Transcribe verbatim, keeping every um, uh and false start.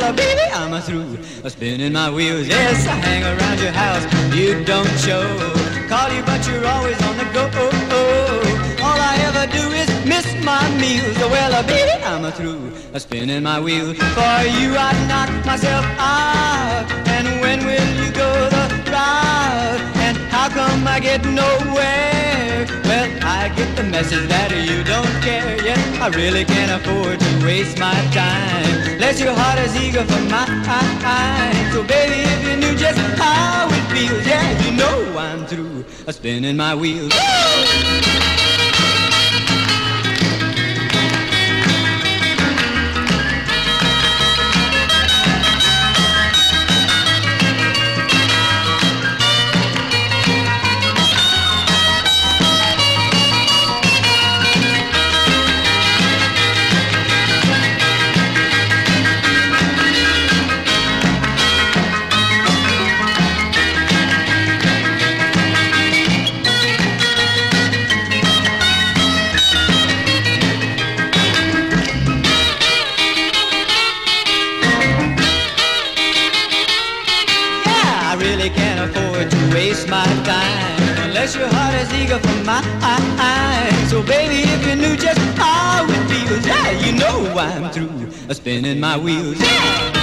well, baby, I'm through spinning my wheels. Yes, I hang around your house, you don't show. Call you, but you're always on the go. All I ever do is miss my meals. Well, baby, I'm through spinning my wheels. For you, I'd knock myself out. And when will you go the route? And how come I get nowhere? Well, I get the message that you don't care. Yet I really can't afford to waste my time. Unless your heart is eager for mine. So baby, if you knew just how it feels, yeah, you know I'm through spinning my wheels. I really can't afford to waste my time unless your heart is eager for mine. So baby, if you knew just how it feels, yeah, you know I'm through spinning my wheels. Yeah.